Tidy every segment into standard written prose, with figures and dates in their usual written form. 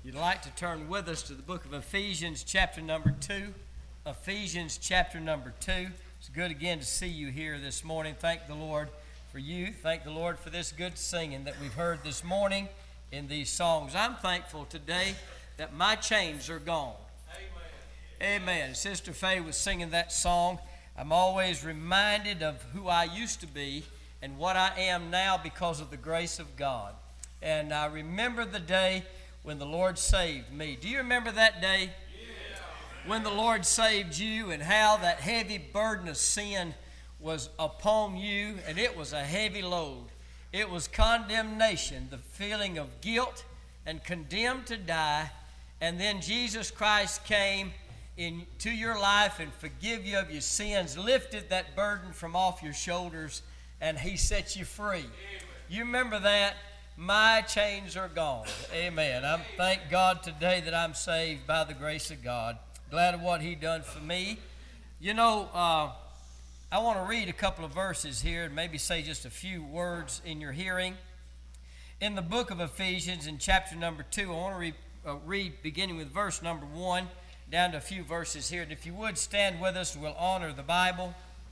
You'd like to turn with us to the book of Ephesians, chapter number 2. Ephesians, chapter number 2. It's good again to see you here this morning. Thank the Lord for you. Thank the Lord for this good singing that we've heard this morning in these songs. I'm thankful today that my chains are gone. Amen. Amen. Sister Faye was singing that song. I'm always reminded of who I used to be and what I am now because of the grace of God. And I remember the day when the Lord saved me. Do you remember that day? Yeah. When the Lord saved you and how that heavy burden of sin was upon you, and it was a heavy load. It was condemnation, the feeling of guilt and condemned to die. And then Jesus Christ came into your life and forgive you of your sins, lifted that burden from off your shoulders, and He set you free. Amen. You remember that? My chains are gone. Amen. I thank God today that I'm saved by the grace of God. Glad of what He done for me. You know, I want to read a couple of verses here and maybe say just a few words in your hearing. In the book of Ephesians, in chapter number 2, I want to read beginning with verse number 1 down to a few verses here. And if you would stand with us, we'll honor the Bible.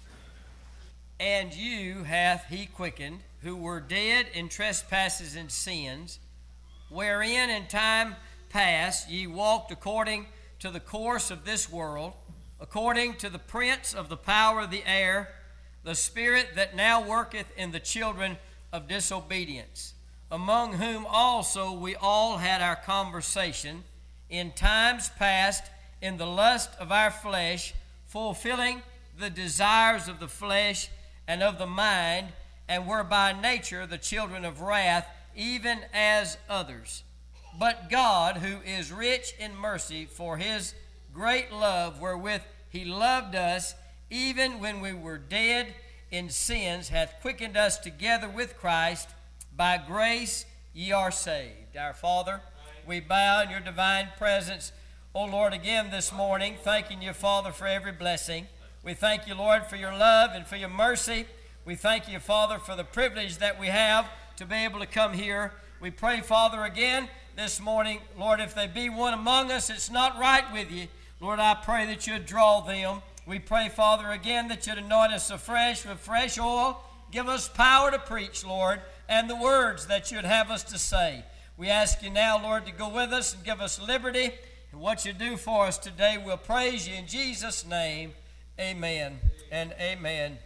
And you hath He quickened, who were dead in trespasses and sins, wherein in time past ye walked according to the course of this world, according to the prince of the power of the air, the spirit that now worketh in the children of disobedience, among whom also we all had our conversation in times past in the lust of our flesh, fulfilling the desires of the flesh and of the mind, and were by nature the children of wrath, even as others. But God, who is rich in mercy, for His great love wherewith He loved us, even when we were dead in sins, hath quickened us together with Christ. By grace ye are saved. Our Father, we bow in your divine presence, O Lord, again this morning, thanking you, Father, for every blessing. We thank you, Lord, for your love and for your mercy. We thank you, Father, for the privilege that we have to be able to come here. We pray, Father, again this morning, Lord, if there be one among us that's not right with you, Lord, I pray that you'd draw them. We pray, Father, again that you'd anoint us afresh with fresh oil. Give us power to preach, Lord, and the words that you'd have us to say. We ask you now, Lord, to go with us and give us liberty. And what you do for us today, we'll praise you in Jesus' name. Amen and amen.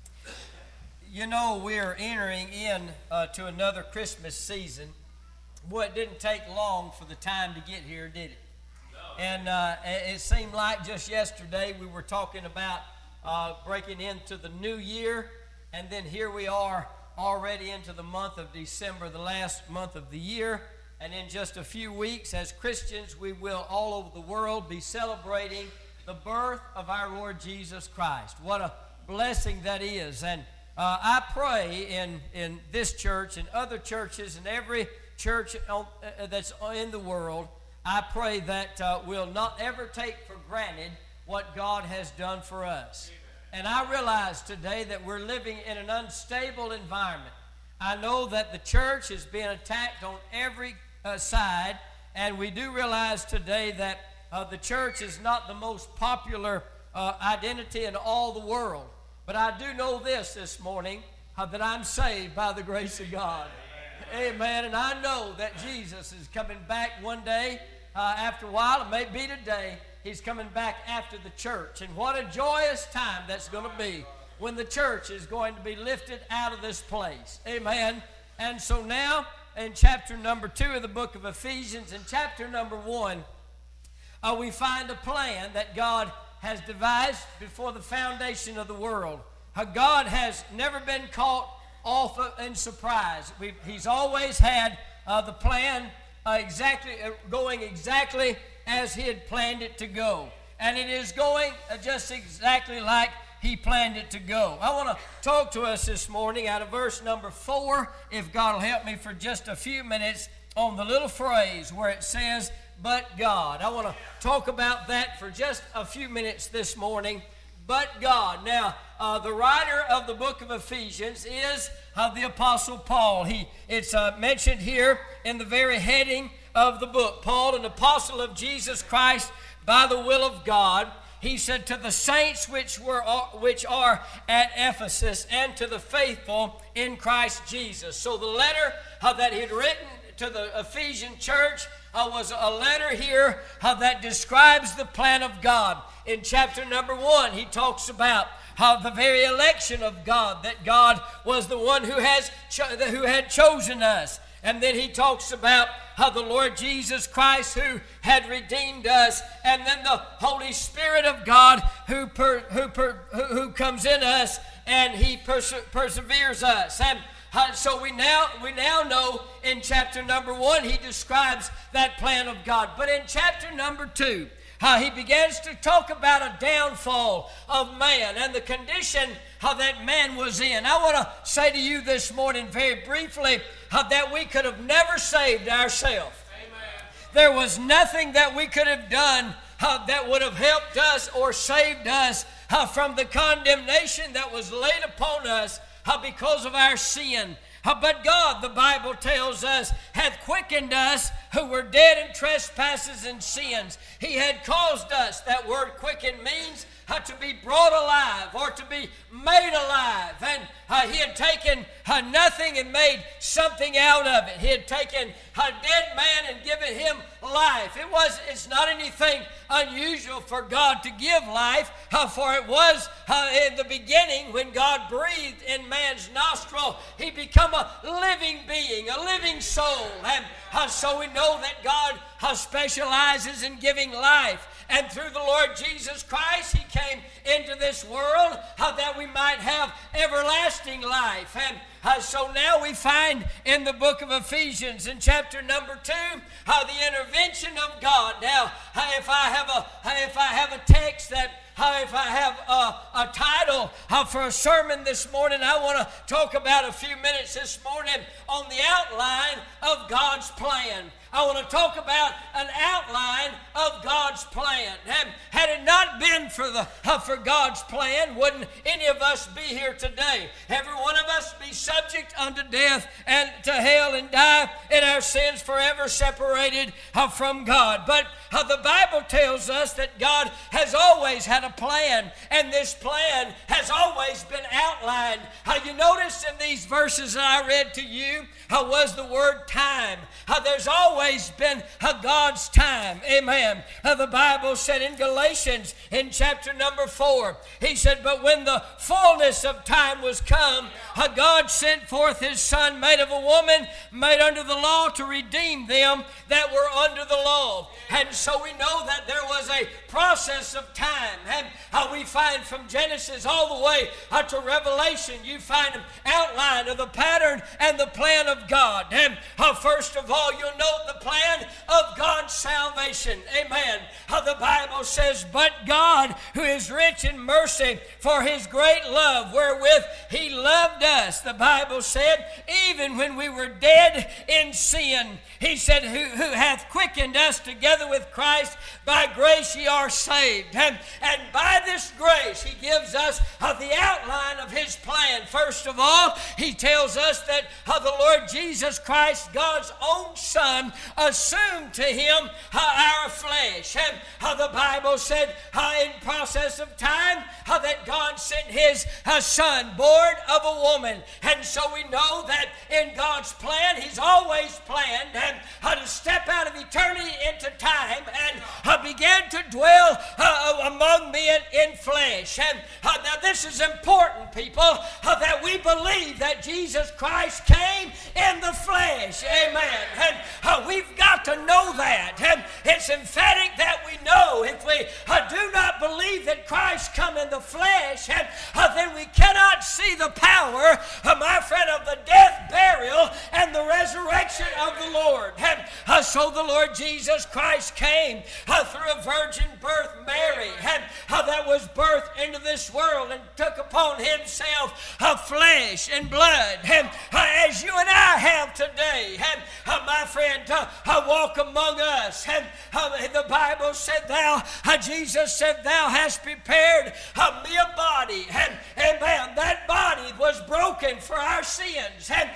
You know, we're entering in to another Christmas season. Boy, it didn't take long for the time to get here, did it? No. And it seemed like just yesterday we were talking about breaking into the new year, and then here we are already into the month of December, the last month of the year. And in just a few weeks, as Christians, we will all over the world be celebrating the birth of our Lord Jesus Christ. What a blessing that is. And I pray in this church and other churches and every church that's in the world, I pray that we'll not ever take for granted what God has done for us. And I realize today that we're living in an unstable environment. I know that the church is being attacked on every side, and we do realize today that the church is not the most popular identity in all the world. But I do know this morning, that I'm saved by the grace of God. Amen. And I know that Jesus is coming back one day after a while. It may be today. He's coming back after the church. And what a joyous time that's going to be when the church is going to be lifted out of this place. Amen. And so now in chapter number 2 of the book of Ephesians, in chapter number 1, we find a plan that God has devised before the foundation of the world. God has never been caught off in surprise. He's always had the plan going exactly as He had planned it to go. And it is going just exactly like He planned it to go. I want to talk to us this morning out of verse number 4, if God will help me for just a few minutes, on the little phrase where it says, but God. I want to talk about that for just a few minutes this morning. But God. Now, the writer of the book of Ephesians is the Apostle Paul. It's mentioned here in the very heading of the book. Paul, an apostle of Jesus Christ by the will of God, he said, to the saints which are at Ephesus, and to the faithful in Christ Jesus. So the letter that he had written to the Ephesian church was a letter here that describes the plan of God. In chapter number 1, he talks about the very election of God, that God was the one who had chosen us. And then he talks about the Lord Jesus Christ who had redeemed us, and then the Holy Spirit of God who comes in us, and he perseveres us. And so we now know in chapter number 1 he describes that plan of God. But in chapter number 2, he begins to talk about a downfall of man and the condition that man was in. I want to say to you this morning very briefly that we could have never saved ourselves. There was nothing that we could have done that would have helped us or saved us from the condemnation that was laid upon us because of our sin. But God, the Bible tells us, hath quickened us who were dead in trespasses and sins. He had caused us, that word quicken means to be brought alive or to be made alive. And he had taken nothing and made something out of it. He had taken a dead man and given him life. It's not anything unusual for God to give life, for it was in the beginning when God breathed in man's nostril, he became a living being, a living soul. And so we know that God specializes in giving life. And through the Lord Jesus Christ, he came into this world that we might have everlasting life. And so now we find in the book of Ephesians in chapter number 2 the intervention of God. Now, if I have a text that if I have a title for a sermon this morning, I want to talk about a few minutes this morning on the outline of God's plan. I want to talk about an outline of God's plan. Had it not been for God's plan, wouldn't any of us be here today? Every one of us be subject unto death and to hell and die in our sins, forever separated from God. But the Bible tells us that God has always had a plan, and this plan has always been outlined. You notice in these verses that I read to you was the word time. There's always been God's time. Amen. The Bible said in Galatians in chapter number 4, he said, but when the fullness of time was come, God sent forth his Son, made of a woman, made under the law, to redeem them that were under the law. And so we know that there was a process of time. And we find from Genesis all the way to Revelation, you find an outline of the pattern and the plan of God. And first of all, you'll note the plan of God's salvation. Amen. The Bible says, but God, who is rich in mercy, for his great love wherewith he loved us. The Bible said, even when we were dead in sin, he said, who hath quickened us together with Christ, by grace ye are saved. And by this grace, he gives us the outline of his plan. First of all, he tells us that the Lord Jesus Christ, God's own Son, assumed to him our flesh. And the Bible said in process of time that God sent his Son, born of a woman. And so we know that in God's plan, he's always planned to step out of eternity into time and began to dwell among men in flesh. And now this is important, people, that we believe that Jesus Christ came in the flesh. Amen. And we've got to know that. And it's emphatic that we know if we do not believe that Christ come in the flesh, then we cannot see the power, my friend, of the death, burial, and the resurrection of the Lord. So the Lord Jesus Christ came through a virgin birth, Mary. Calvary, that was birthed into this world and took upon himself flesh and blood, as you and I have today, my friend, walk among us. The Bible said, Jesus said, thou hast prepared me a body, and man, that body was broken for our sins, and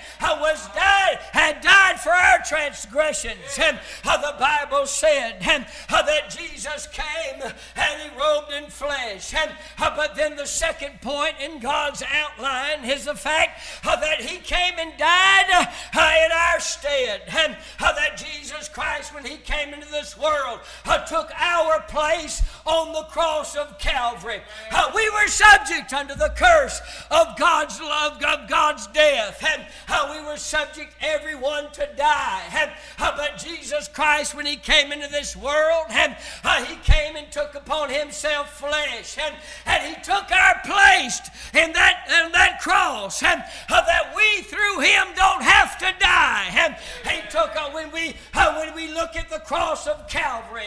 had died for our transgressions. The Bible said that Jesus came and he robed in flesh. But then the second point in God's outline is the fact that he came and died in our stead. That Jesus Christ, when he came into this world, took our place on the cross of Calvary. We were subject unto the curse of God's love, of God's death. We were subject, everyone, to die. But Jesus Christ, when he came into this world, he came and took upon himself flesh, and he took our place in that cross, that we through him don't have to die. He took, when we look at the cross of Calvary,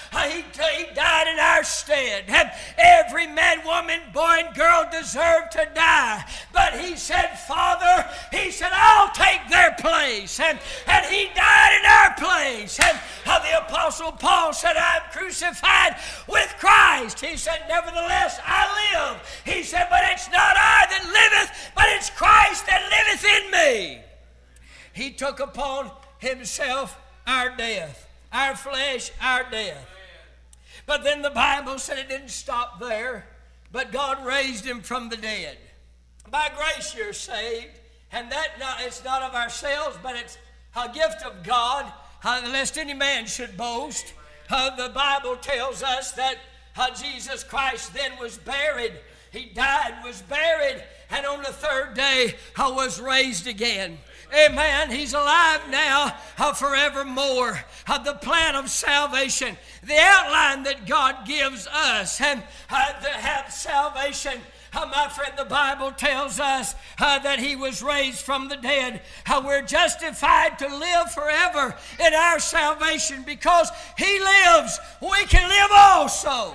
he died in our stead. Every man, woman, boy, and girl deserved to die, but he said, Father, he said, I'll take their place, and he died in our place. The Apostle Paul said, I'm crucified with Christ. He said, nevertheless I live. He said, but it's not I that liveth, but it's Christ that liveth in me. He took upon himself our death, our flesh, our death. But then the Bible said it didn't stop there, but God raised him from the dead. By grace you're saved, and it's not of ourselves, but it's a gift of God, lest any man should boast. The Bible tells us that Jesus Christ then was buried. He died, was buried, and on the third day was raised again. Amen. He's alive now forevermore. The plan of salvation, the outline that God gives us, and to have salvation. My friend, the Bible tells us that he was raised from the dead. We're justified to live forever in our salvation because he lives. We can live also.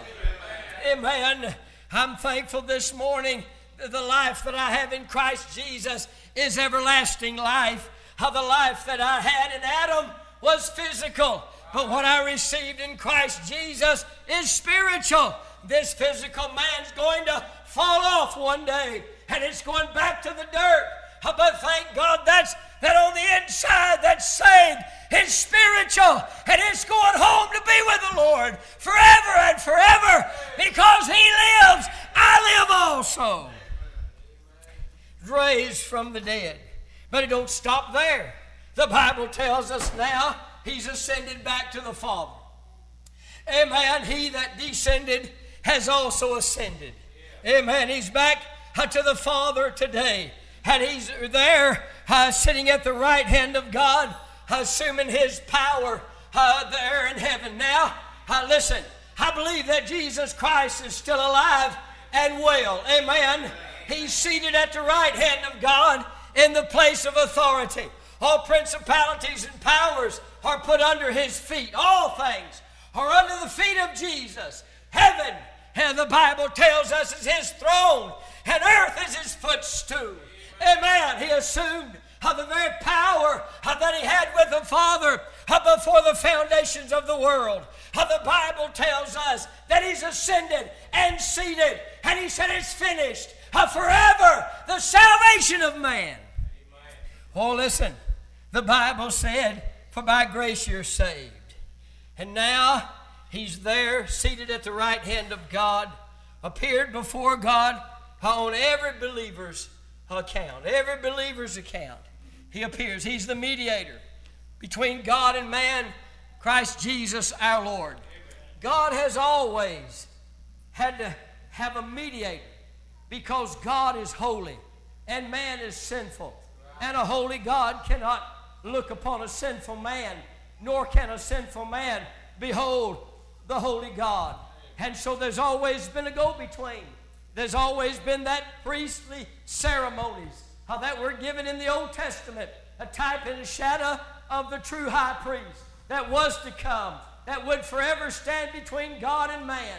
Amen. I'm thankful this morning that the life that I have in Christ Jesus is everlasting life. The life that I had in Adam was physical, but what I received in Christ Jesus is spiritual. This physical man's going to fall off one day, and it's going back to the dirt. But thank God that on the inside that's saved is spiritual, and it's going home to be with the Lord forever and forever. Because he lives, I live also. Raised from the dead. But it don't stop there. The Bible tells us now he's ascended back to the Father. Amen. He that descended has also ascended. Amen. He's back to the Father today. And he's there sitting at the right hand of God, assuming his power there in heaven. Now, listen, I believe that Jesus Christ is still alive and well. Amen. He's seated at the right hand of God in the place of authority. All principalities and powers are put under his feet. All things are under the feet of Jesus. Heaven, and the Bible tells us, is his throne, and earth is his footstool. Amen. He assumed the very power that he had with the Father before the foundations of the world. The Bible tells us that he's ascended and seated, and he said it's finished forever, the salvation of man. Amen. Oh, listen, the Bible said, for by grace you're saved. And now he's there seated at the right hand of God, appeared before God on every believer's account. Every believer's account. He appears. He's the mediator between God and man, Christ Jesus our Lord. God has always had to have a mediator because God is holy and man is sinful. And a holy God cannot look upon a sinful man, nor can a sinful man behold the holy God. And so there's always been a go-between. There's always been that priestly ceremonies that were given in the Old Testament, a type and a shadow of the true high priest that was to come, that would forever stand between God and man.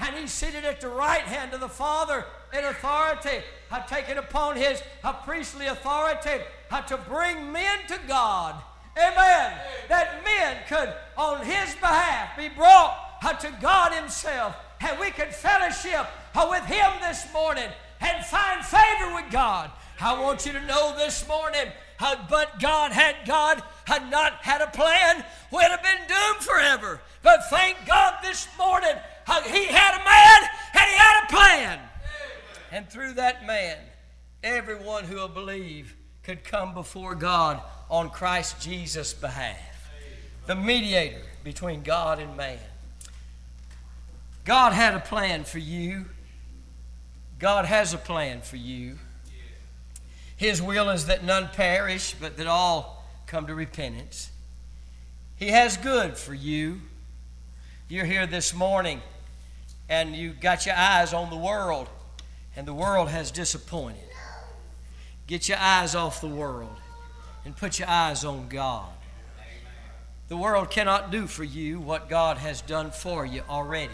And He's seated at the right hand of the Father in authority, taken upon His priestly authority to bring men to God. Amen. That men could, on His behalf, be brought to God Himself. And we could fellowship with Him this morning and find favor with God. I want you to know this morning, but God had not had a plan, we'd have been doomed forever. But thank God this morning, He had a man and He had a plan. And through that man, everyone who will believe could come before God on Christ Jesus' behalf. The mediator between God and man. God had a plan for you. God has a plan for you. His will is that none perish, but that all come to repentance. He has good for you. You're here this morning and you got your eyes on the world, and the world has disappointed. Get your eyes off the world and put your eyes on God. The world cannot do for you what God has done for you already.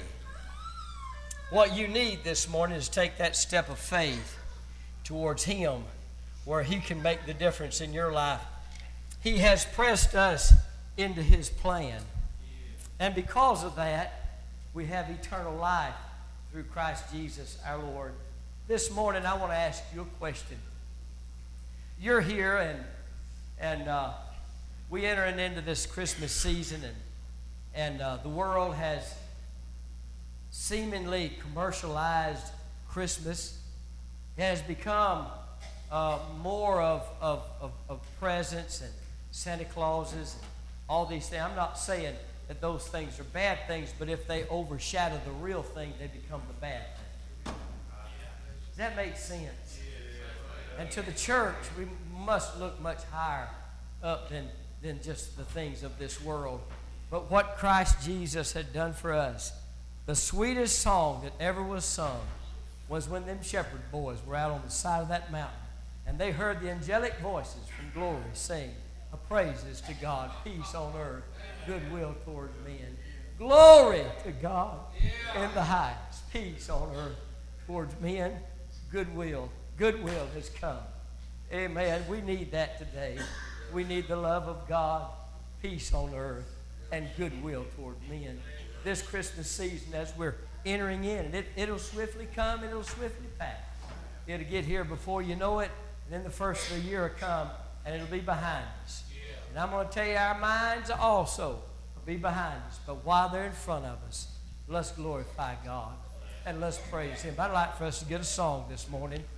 What you need this morning is take that step of faith towards Him, where He can make the difference in your life. He has pressed us into His plan. And because of that, we have eternal life through Christ Jesus our Lord. This morning I want to ask you a question. You're here and we entering into this Christmas season, and the world has seemingly commercialized Christmas. It has become more of presents and Santa Clauses and all these things. I'm not saying that those things are bad things, but if they overshadow the real thing, they become the bad thing. Does that make sense? And to the church, we must look much higher up than just the things of this world. But what Christ Jesus had done for us, the sweetest song that ever was sung was when them shepherd boys were out on the side of that mountain, and they heard the angelic voices from glory sing praises to God, peace on earth, goodwill toward men. Glory to God in the highest, peace on earth towards men, goodwill. Goodwill has come. Amen. We need that today. We need the love of God, peace on earth, and goodwill toward men. This Christmas season, as we're entering in, and it'll swiftly come, it'll swiftly pass. It'll get here before you know it, and then the first of the year will come, and it'll be behind us. And I'm going to tell you, our minds also will be behind us. But while they're in front of us, let's glorify God, and let's praise Him. I'd like for us to get a song this morning.